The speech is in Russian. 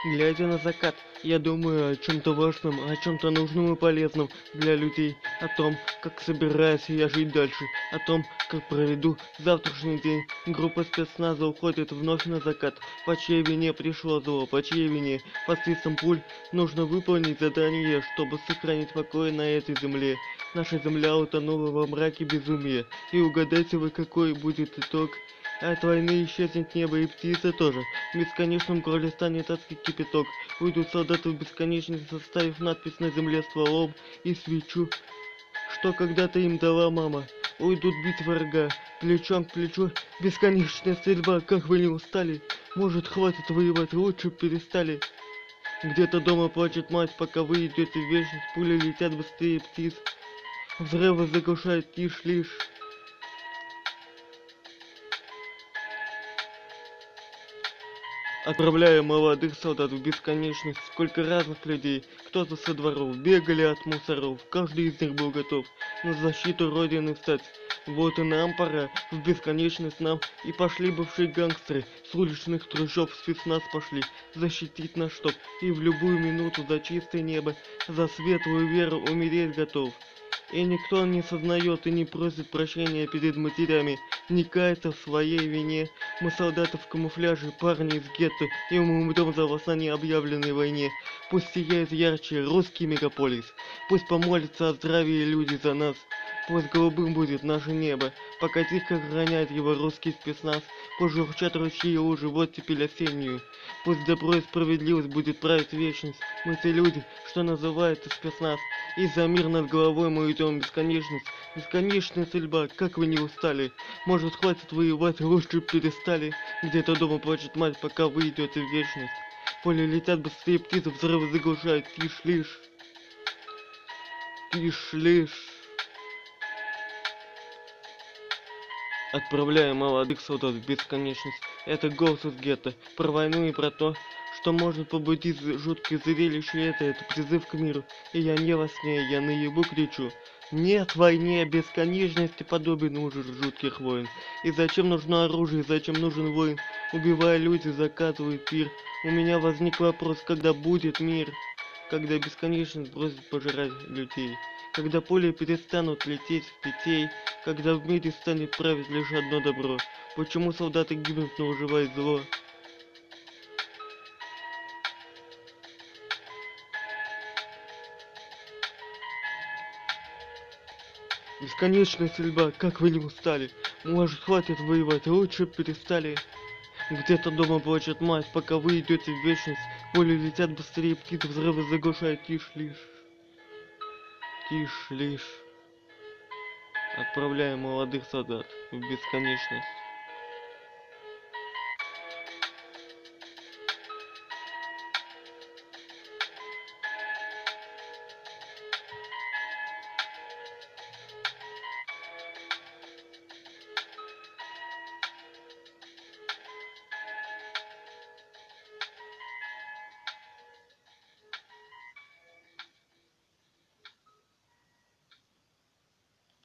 Глядя на закат, я думаю о чем-то важном, о чем-то нужном и полезном для людей, о том, как собираюсь я жить дальше, о том, как проведу завтрашний день. Группа спецназа уходит вновь на закат. По чьей вине пришло зло, по чьей вине? Под свистом пуль нужно выполнить задание, чтобы сохранить покой на этой земле. Наша земля утонула во мраке безумия. И угадайте вы, какой будет итог. От войны исчезнет небо и птицы тоже. В бесконечном горле станет адский кипяток. Уйдут солдаты в бесконечность, составив надпись на земле стволом и свечу, что когда-то им дала мама. Уйдут бить врага, плечом к плечу. Бесконечная стрельба, как вы не устали? Может, хватит воевать, лучше б перестали. Где-то дома плачет мать, пока вы идете в вечность. Пули летят быстрее птиц. Взрывы заглушают тишь лишь. Отправляя молодых солдат в бесконечность, сколько разных людей, кто-то со дворов, бегали от мусоров, каждый из них был готов на защиту Родины встать. Вот и нам пора в бесконечность нам, и пошли бывшие гангстеры, с уличных трущоб в спецназ пошли, защитить нас чтоб, и в любую минуту за чистое небо, за светлую веру умереть готов. И никто не сознает и не просит прощения перед матерями, не кается в своей вине. Мы солдаты в камуфляже, парни из гетто, и мы умрем за вас на необъявленной войне. Пусть сияет ярче русский мегаполис, пусть помолятся о здравии люди за нас. Пусть голубым будет наше небо, пока тихо охраняет его русский спецназ. Пусть журчат ручьи и лужи в оттепель осеннюю. Пусть добро и справедливость будет править вечность. Мы те люди, что называется спецназ. И за мир над головой мы идем в бесконечность. Бесконечная стрельба, как вы не устали? Может, хватит воевать, лучше б перестали. Где-то дома плачет мать, пока вы идете в вечность. Поле летят быстрее птицы, взрывы заглушают тишь лишь. Тишь лишь. Отправляя молодых солдат в бесконечность. Это голос из гетто. Про войну и про то, что может побудить жуткое зрелище. Это призыв к миру. И я не во сне, я наяву кричу. Нет войне, бесконечности подобен ужас жутких войн. И зачем нужно оружие, зачем нужен воин? Убивая люди, закатывают пир. У меня возник вопрос, когда будет мир? Когда бесконечность бросит пожирать людей? Когда пули перестанут лететь в детей? Когда в мире станет править лишь одно добро? Почему солдаты гибнут, но выживает зло? Бесконечная стрельба, как вы не устали? Может, хватит воевать, лучше б перестали. Где-то дома плачет мать, пока вы идете в вечность. Пули летят быстрее птиц, взрывы заглушают тишь лишь. Тишь лишь. Отправляем молодых солдат в бесконечность.